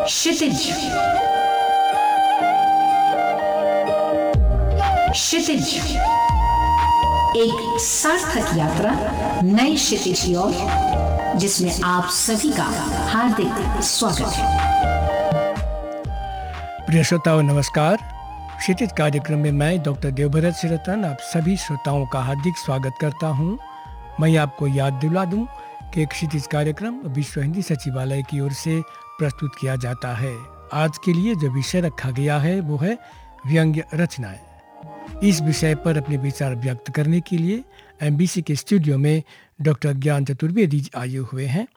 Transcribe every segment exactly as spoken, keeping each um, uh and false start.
क्षितिज। क्षितिज एक सार्थक यात्रा नए क्षितिज की ओर, जिसमें आप सभी का हार्दिक स्वागत है। प्रिय श्रोताओं नमस्कार। क्षितिज कार्यक्रम में मैं डॉक्टर देवभरत सिरतन आप सभी श्रोताओं का हार्दिक स्वागत करता हूं। मैं आपको याद दिला दूं कि क्षितिज कार्यक्रम विश्व हिंदी सचिवालय की ओर से प्रस्तुत किया जाता है। आज के लिए जो विषय रखा गया है वो है व्यंग्य रचनाएं। इस विषय पर अपने विचार व्यक्त करने के लिए एमबीसी के स्टूडियो में डॉक्टर ज्ञान चतुर्वेदी आए हुए हैं।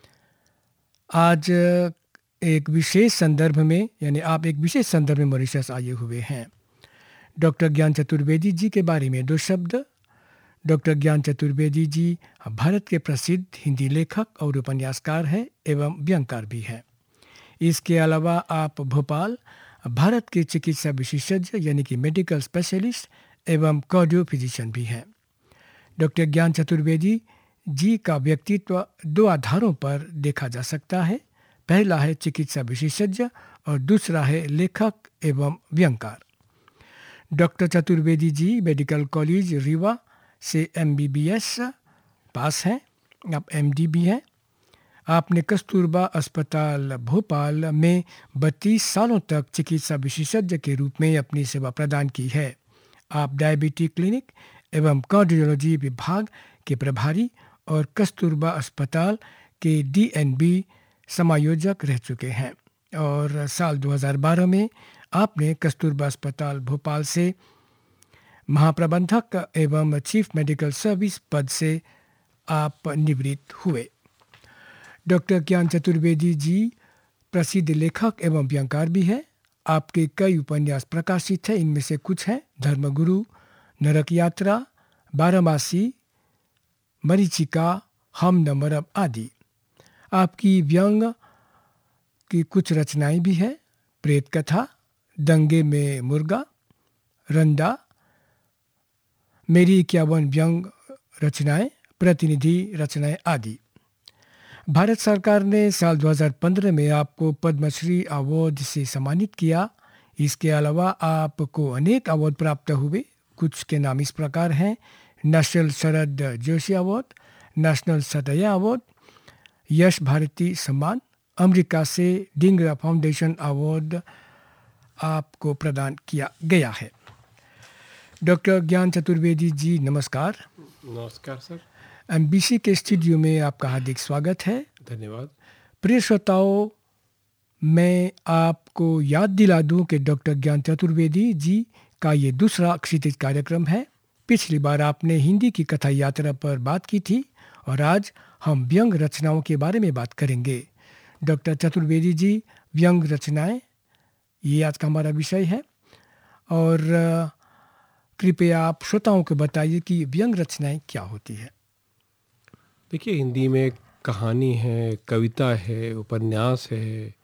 आज एक विशेष संदर्भ में यानी आप एक विशेष संदर्भ में मॉरिशस आए हुए हैं। डॉक्टर ज्ञान चतुर्वेदी जी के बारे में दो शब्द। डॉक्टर ज्ञान चतुर्वेदी जी भारत के प्रसिद्ध हिंदी लेखक और उपन्यासकार हैं एवं व्यंगकार भी हैं। इसके अलावा आप भोपाल भारत के चिकित्सा विशेषज्ञ यानी कि मेडिकल स्पेशलिस्ट एवं कार्डियो फिजिशियन भी हैं। डॉक्टर ज्ञान चतुर्वेदी जी का व्यक्तित्व दो आधारों पर देखा जा सकता है। पहला है चिकित्सा विशेषज्ञ और दूसरा है लेखक एवं व्यंगकार। Doctor Chaturvedi ji medical college Rewa से एमबीबीएस पास हैं, आप एमडी भी हैं। आपने कस्तूरबा अस्पताल भोपाल में बत्तीस सालों तक चिकित्सा विशेषज्ञ के रूप में अपनी सेवा प्रदान की है। आप डायबिटीज क्लिनिक एवं कार्डियोलॉजी विभाग के प्रभारी और कस्तूरबा अस्पताल के डीएनबी समायोजक रह चुके हैं और साल दो हज़ार बारह में आपने कस्तूरबा अस्पताल भोपाल से महाप्रबंधक एवं चीफ मेडिकल सर्विस पद से आप निवृत्त हुए। डॉक्टर ज्ञान चतुर्वेदी जी प्रसिद्ध लेखक एवं व्यंगकार भी हैं। आपके कई उपन्यास प्रकाशित हैं। इनमें से कुछ हैं धर्मगुरु, नरक यात्रा, बारहमासी, मरीचिका, हम न मरब आदि। आपकी व्यंग की कुछ रचनाएं भी हैं। प्रेत कथा, दंगे में मुर्गा, रंदा, मेरी इक्यावन व्यंग रचनाएं, प्रतिनिधि रचनाएं आदि। भारत सरकार ने साल दो हज़ार पंद्रह में आपको पद्मश्री अवार्ड से सम्मानित किया। इसके अलावा आपको अनेक अवार्ड प्राप्त हुए। कुछ के नाम इस प्रकार हैं: national Sharad Joshi award, national Sadaiya award, Yash Bharati सम्मान, अमेरिका से डिंगरा फाउंडेशन अवार्ड आपको प्रदान किया गया है। डॉक्टर ज्ञान चतुर्वेदी जी नमस्कार। नमस्कार सर। एमबीसी के स्टूडियो में आपका हार्दिक स्वागत है। धन्यवाद। प्रिय श्रोताओं, मैं आपको याद दिला दूं कि डॉक्टर ज्ञान चतुर्वेदी जी का ये दूसरा क्षितिज कार्यक्रम है। पिछली बार आपने हिंदी की कथा यात्रा पर बात की थी और आज हम व्यंग रचनाओं के बारे में बात करेंगे। डॉक्टर चतुर्वेदी जी, व्यंग रचनाएं ये आज का हमारा विषय है और कृपया आप श्रोताओं को बताइए कि व्यंग रचनाएं क्या होती है। देखिए, हिंदी में कहानी है, कविता है, उपन्यास है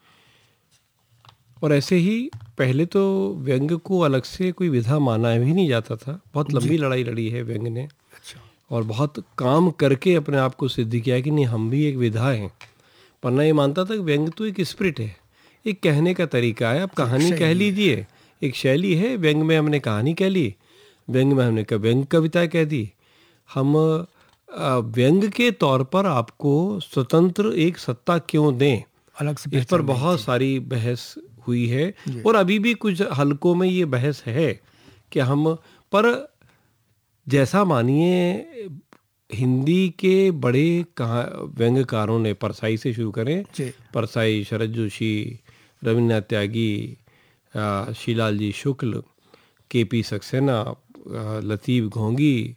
और ऐसे ही पहले तो व्यंग को अलग से कोई विधा माना भी नहीं जाता था। बहुत लंबी लड़ाई लड़ी है व्यंग ने। अच्छा। और बहुत काम करके अपने आप को सिद्ध किया कि नहीं, हम भी एक विधा हैं। वरना ये मानता था कि व्यंग तो एक स्पिरिट है, एक कहने का तरीका है। आप कहानी कह लीजिए, एक शैली है। व्यंग में हमने कहानी कह ली, व्यंग में हमने व्यंग कविता कह दी। हम व्यंग के तौर पर आपको स्वतंत्र एक सत्ता क्यों दें, अलग से इस पर बहुत सारी बहस हुई है और अभी भी कुछ हलकों में ये बहस है कि हम पर जैसा मानिए हिंदी के बड़े व्यंग्यकारों ने, परसाई से शुरू करें, परसाई, शरद जोशी, रविन्द्रनाथ त्यागी, शीलाल जी शुक्ल, के पी सक्सेना, लतीफ़ घोंगी,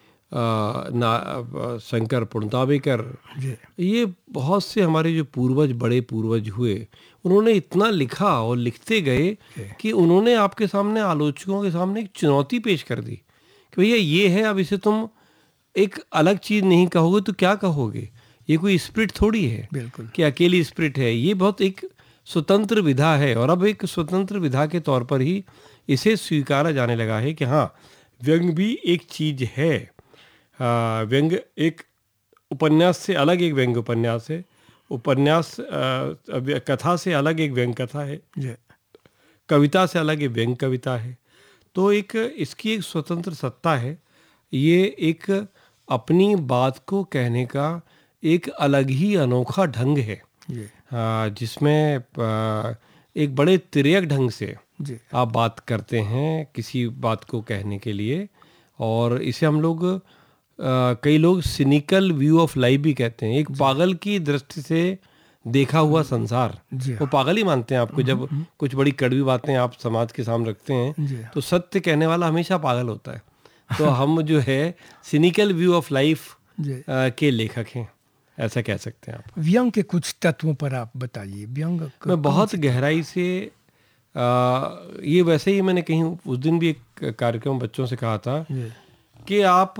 शंकर पुणतावेकर, ये बहुत से हमारे जो पूर्वज, बड़े पूर्वज हुए, उन्होंने इतना लिखा और लिखते गए कि उन्होंने आपके सामने, आलोचकों के सामने एक चुनौती पेश कर दी कि भैया ये है, अब इसे तुम एक अलग चीज़ नहीं कहोगे तो क्या कहोगे। ये कोई स्पिरिट थोड़ी है बिल्कुल कि अकेली स्पिरिट है। ये बहुत एक स्वतंत्र विधा है और अब एक स्वतंत्र विधा के तौर पर ही इसे स्वीकारा जाने लगा है कि हाँ, व्यंग भी एक चीज़ है। व्यंग एक उपन्यास से अलग एक व्यंग उपन्यास है उपन्यास अ, कथा से अलग एक व्यंग कथा है, जी कविता से अलग एक व्यंग कविता है। तो एक इसकी एक स्वतंत्र सत्ता है। ये एक अपनी बात को कहने का एक अलग ही अनोखा ढंग है, जी आ, जिसमें आ, एक बड़े तिर्यक ढंग से जी आप बात करते हैं किसी बात को कहने के लिए। और इसे हम लोग आ, कई लोग सिनिकल व्यू ऑफ लाइफ भी कहते हैं। एक पागल की दृष्टि से देखा हुआ संसार, जी वो पागल ही मानते हैं आपको। जब कुछ बड़ी कड़वी बातें आप समाज के सामने रखते जी हैं तो सत्य कहने वाला हमेशा पागल होता है। तो हम जो है cynical view of life ji के लेखक हैं, ऐसा कह सकते हैं आप। व्यंग के कुछ तत्वों पर आप बताइए। व्यंग क- मैं बहुत गहराई से आ, ये वैसे ही मैंने कहीं उस दिन भी एक कार्यक्रम बच्चों से कहा था जी कि आप,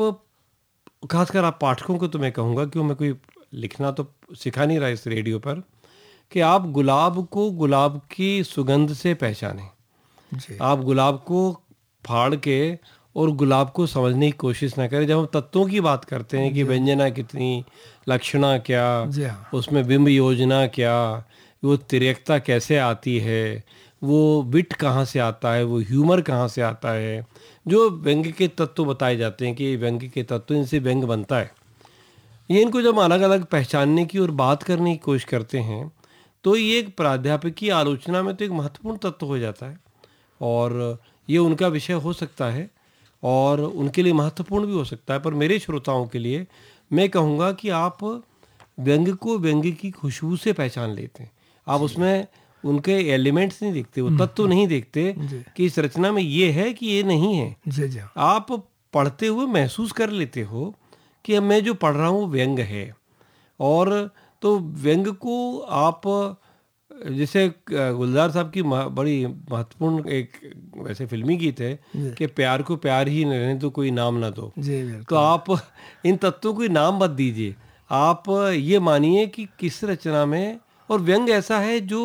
खासकर आप पाठकों को तो मैं कहूँगा, क्यों मैं कोई लिखना तो सिखा नहीं रहा इस रेडियो पर, कि आप गुलाब को गुलाब की सुगंध से पहचानें। जी आप गुलाब को फाड़ के और गुलाब को समझने की कोशिश ना करें। जब हम तत्वों की बात करते हैं कि व्यंजना कितनी, लक्षणा क्या, जी हाँ उसमें बिंब योजना क्या, वो तिर्यकता कैसे आती है, वो विट कहाँ से आता है, वो ह्यूमर कहाँ से आता है, जो व्यंग्य के तत्व बताए जाते हैं कि ये व्यंग्य के तत्व, इनसे व्यंग्य बनता है। ये इनको जब अलग अलग पहचानने की और बात करने की कोशिश करते हैं तो ये एक प्राध्यापक की आलोचना में तो एक महत्वपूर्ण तत्व हो जाता है। और ये उनका विषय हो सकता है और उनके लिए महत्वपूर्ण भी हो सकता है। पर मेरे श्रोताओं के लिए मैं कहूँगा कि आप व्यंग्य को व्यंग्य की खुशबू से पहचान लेते हैं। आप उसमें उनके एलिमेंट्स नहीं देखते, वो तत्व नहीं देखते कि इस रचना में ये है कि ये नहीं है। जी जी आप पढ़ते हुए महसूस कर लेते हो कि अब मैं जो पढ़ रहा हूँ व्यंग्य है। और तो व्यंग्य को आप, जैसे गुलजार साहब की बड़ी महत्वपूर्ण एक वैसे फिल्मी गीत है कि प्यार को प्यार ही न रहने तो कोई नाम ना दो। जी तो आप इन तत्वों को नाम मत दीजिए, आप ये मानिए कि किस रचना में, और व्यंग्य ऐसा है जो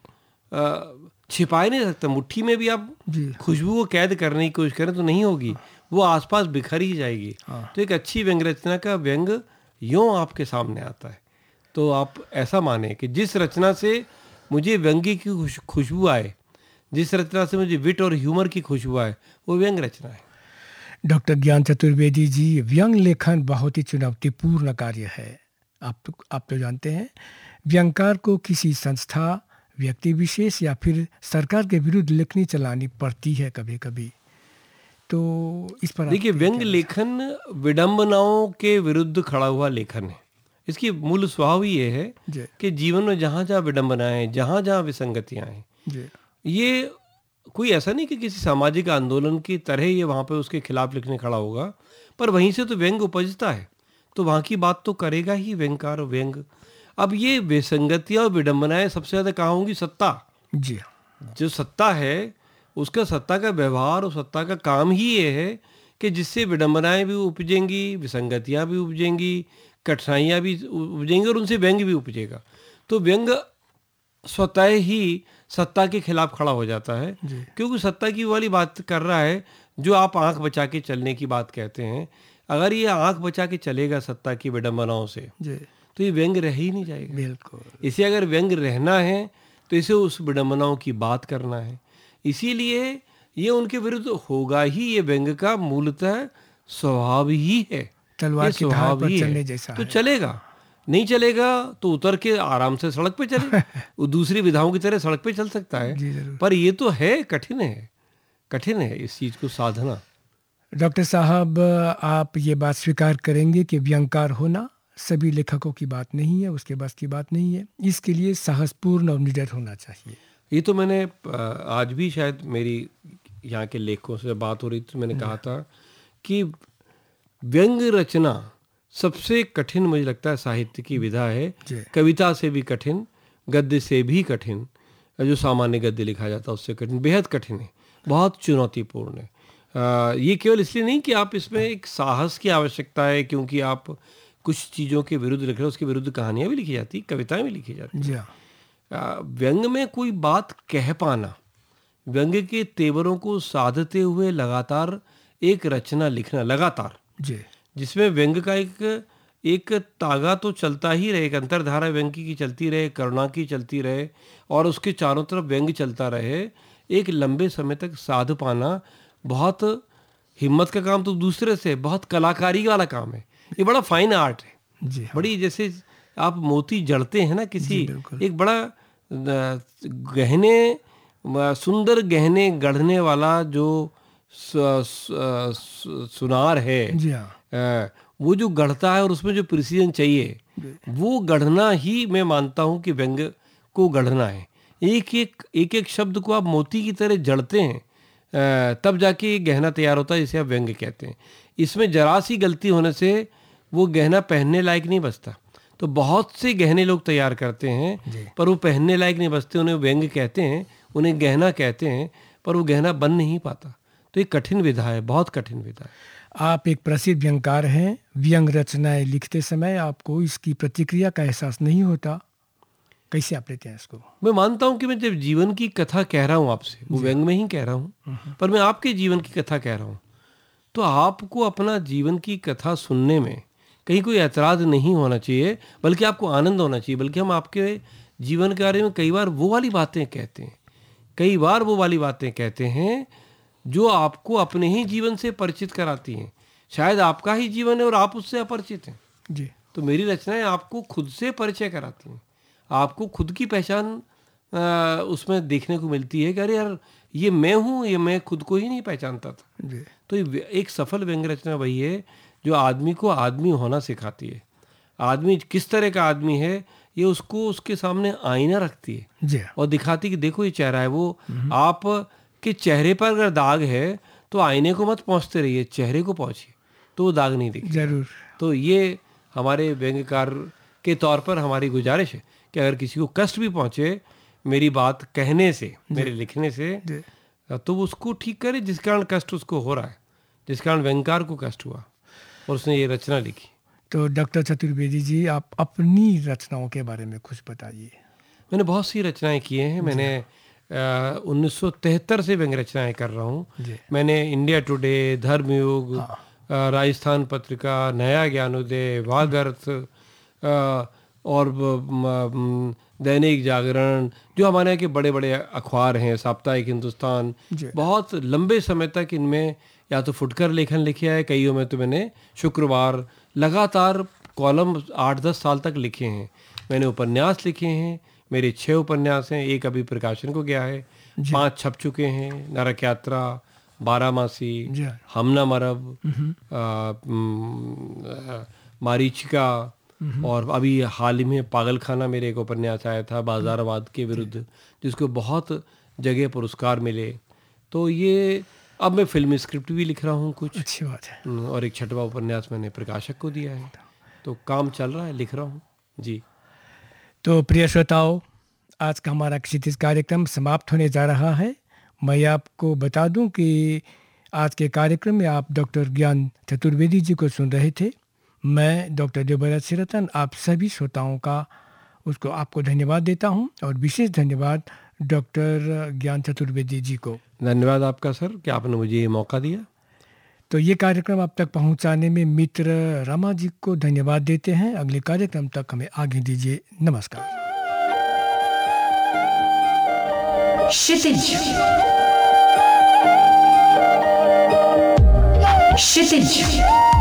छिपाए नहीं सकता। मुट्ठी में भी आप खुशबू को कैद करने की कोशिश करें तो नहीं होगी, वो आसपास बिखर ही जाएगी। हाँ। तो एक अच्छी व्यंग्य रचना का व्यंग्य यूं आपके सामने आता है। तो आप ऐसा माने कि जिस रचना से मुझे व्यंग्य की खुश, खुशबू आए, जिस रचना से मुझे विट और ह्यूमर की खुशबू आए, वो व्यंग्य रचना है। डॉक्टर ज्ञान चतुर्वेदी जी, व्यंग लेखन बहुत ही चुनौतीपूर्ण कार्य है। आप तो आप तो जानते हैं, व्यंगकार को किसी संस्था, व्यक्ति विशेष या फिर सरकार के विरुद्ध लिखनी चलानी पड़ती है कभी कभी। तो इस पर देखिए, व्यंग्य लेखन विडंबनाओं के विरुद्ध खड़ा हुआ लेखन है। इसकी मूल स्वभाव ये है कि जीवन में जहाँ जहाँ विडंबनाएं, जहाँ जहाँ विसंगतियाँ हैं, ये कोई ऐसा नहीं कि किसी सामाजिक आंदोलन की तरह ये वहाँ पे उसके खिलाफ लिखने खड़ा होगा, पर वहीं से तो व्यंग्य उपजता है, तो वहाँ की बात तो करेगा ही व्यंगकार और व्यंग्य। अब ये विसंगतियाँ और विडंबनाएं सबसे ज़्यादा कहाँ होंगी? सत्ता। जी, जो सत्ता है उसका, सत्ता का व्यवहार और सत्ता का काम ही ये है कि जिससे विडंबनाएं भी उपजेंगी, विसंगतियाँ भी उपजेंगी, कठिनाइयाँ भी उपजेंगी और उनसे व्यंग्य भी उपजेगा। तो व्यंग्य स्वतः ही सत्ता के खिलाफ खड़ा हो जाता है, क्योंकि सत्ता की वाली बात कर रहा है जो आप आंख बचा के चलने की बात कहते हैं। अगर ये आंख बचा के चलेगा सत्ता की विडंबनाओं से, तो ये व्यंग्य रह ही नहीं जाएगा। बिल्कुल। इसे अगर व्यंग्य रहना है तो इसे उस विडंबनाओं की बात करना है। इसीलिए ये उनके विरुद्ध होगा ही। ये व्यंग्य का मूलतः स्वभाव ही है, तलवार की धार पर चलने जैसा तो है। चलेगा, नहीं चलेगा तो उतर के आराम से सड़क पे चले, वो दूसरी विधाओं की तरह सड़क पे चल सकता है। पर ये तो है, कठिन है, कठिन है इस चीज को साधना। डॉक्टर साहब, आप ये बात स्वीकार करेंगे कि व्यंगकार होना सभी लेखकों की बात नहीं है, उसके बस की बात नहीं है। इसके लिए साहसपूर्ण और निडर होना चाहिए। ये तो मैंने आज भी शायद मेरी यहाँ के लेखकों से बात हो रही थी, मैंने कहा था कि व्यंग्य रचना सबसे कठिन मुझे लगता है साहित्य की विधा है। कविता से भी कठिन, गद्य से भी कठिन, जो सामान्य गद्य लिखा जाता है उससे कठिन, बेहद कठिन है, बहुत चुनौतीपूर्ण है। आ, ये केवल इसलिए नहीं कि आप इसमें एक साहस की आवश्यकता है, क्योंकि आप कुछ चीज़ों के विरुद्ध लिख रहे हो, उसके विरुद्ध कहानियाँ भी लिखी जाती, कविताएं भी लिखी जाती। व्यंग्य में कोई बात कह पाना, व्यंग्य के तेवरों को साधते हुए लगातार एक रचना लिखना, लगातार, जिसमें व्यंग्य का एक एक तागा तो चलता ही रहे, एक अंतरधारा व्यंग की चलती रहे, करुणा की चलती रहे और उसके चारों तरफ व्यंग चलता रहे, एक लंबे समय तक साध पाना बहुत हिम्मत का काम तो दूसरे से, बहुत कलाकारी वाला काम है। ये बड़ा फाइन आर्ट है जी हाँ। बड़ी, जैसे आप मोती जड़ते हैं ना किसी, एक बड़ा गहने सुंदर गहने गढ़ने वाला जो सु, सु, सु, सुनार है जी हाँ। वो जो गढ़ता है और उसमें जो प्रिसीजन चाहिए वो गढ़ना ही मैं मानता हूँ कि व्यंग को गढ़ना है। एक एक एक एक शब्द को आप मोती की तरह जड़ते हैं तब जाके ये गहना तैयार होता है, जिसे आप व्यंग कहते हैं। इसमें जरा सी गलती होने से वो गहना पहनने लायक नहीं बचता। तो बहुत से गहने लोग तैयार करते हैं पर वो पहनने लायक नहीं बचते, उन्हें व्यंग कहते हैं, उन्हें गहना कहते हैं, पर वो गहना बन नहीं पाता। तो ये कठिन विधा है, बहुत कठिन विधा है। आप एक प्रसिद्ध व्यंगकार हैं, व्यंग रचनाएं लिखते समय आपको इसकी प्रतिक्रिया का एहसास नहीं होता, कैसे आप लेते हैं इसको? मैं मानता हूँ कि मैं जब जीवन की कथा कह रहा हूँ आपसे, वो व्यंग में ही कह रहा हूँ, पर मैं आपके जीवन की कथा कह रहा हूँ, तो आपको अपना जीवन की कथा सुनने में कहीं कोई ऐतराज नहीं होना चाहिए, बल्कि आपको आनंद होना चाहिए। बल्कि हम आपके जीवन के बारे में कई बार वो वाली बातें कहते हैं, कई बार वो वाली बातें कहते हैं जो आपको अपने ही जीवन से परिचित कराती हैं। शायद आपका ही जीवन है और आप उससे अपरिचित हैं जी। तो मेरी रचनाएं आपको खुद से परिचय कराती हैं, आपको खुद की पहचान आ, उसमें देखने को मिलती है कि अरे यार ये मैं हूँ, ये मैं खुद को ही नहीं पहचानता था जी। तो एक सफल व्यंग रचना वही है जो आदमी को आदमी होना सिखाती है। आदमी किस तरह का आदमी है ये उसको उसके सामने आईना रखती है जी। और दिखाती कि देखो ये चेहरा है। वो आप के चेहरे पर अगर दाग है तो आईने को मत पहुंचते रहिए, चेहरे को पहुंचिए तो वो दाग नहीं दिखे जरूर। तो ये हमारे व्यंगकार के तौर पर हमारी गुजारिश है कि अगर किसी को कष्ट भी पहुंचे मेरी बात कहने से, मेरे लिखने से, तो उसको ठीक करे जिस कारण कष्ट उसको हो रहा है, जिस कारण व्यंगकार को कष्ट हुआ और उसने ये रचना लिखी। तो डॉक्टर चतुर्वेदी जी, आप अपनी रचनाओं के बारे में कुछ बताइए। मैंने बहुत सी रचनाएं की हैं। मैंने उन्नीस सौ तिहत्तर से व्यंग रचनाएं कर रहा हूँ। मैंने इंडिया टुडे, धर्मयुग, हाँ। राजस्थान पत्रिका, नया ज्ञानोदय, वागर्थ और दैनिक जागरण, जो हमारे यहाँ के बड़े बड़े अखबार हैं, साप्ताहिक हिंदुस्तान, बहुत लंबे समय तक इनमें या तो फुटकर लेखन लिखे है, कईयों में तो मैंने शुक्रवार लगातार कॉलम आठ दस साल तक लिखे हैं। मैंने उपन्यास लिखे हैं, मेरे छः उपन्यास हैं, एक अभी प्रकाशन को गया है, पांच छप चुके हैं, नरक यात्रा, बारामासी, हम न मरब, मारीचिका, और अभी हाल ही में पागलखाना मेरे एक उपन्यास आया था बाजारवाद के विरुद्ध, जिसको बहुत जगह पुरस्कार मिले। तो ये अब मैं फिल्मी स्क्रिप्ट भी लिख रहा हूँ कुछ, अच्छी बात है, और एक छठवां उपन्यास मैंने प्रकाशक को दिया है। तो काम चल रहा है, लिख रहा हूँ जी। तो प्रिय श्रोताओं, आज का हमारा क्षितिज कार्यक्रम समाप्त होने जा रहा है। मैं आपको बता दूं कि आज के कार्यक्रम में आप डॉक्टर ज्ञान चतुर्वेदी जी को सुन रहे थे। मैं डॉक्टर देवव्रत सिरतन आप सभी श्रोताओं का उसको आपको धन्यवाद देता हूं, और विशेष धन्यवाद डॉक्टर ज्ञान चतुर्वेदी जी को। धन्यवाद आपका सर कि आपने मुझे ये मौका दिया। तो ये कार्यक्रम आप तक पहुंचाने में मित्र रमा जी को धन्यवाद देते हैं। अगले कार्यक्रम तक हमें आगे दीजिए। नमस्कार। क्षितिज क्षितिज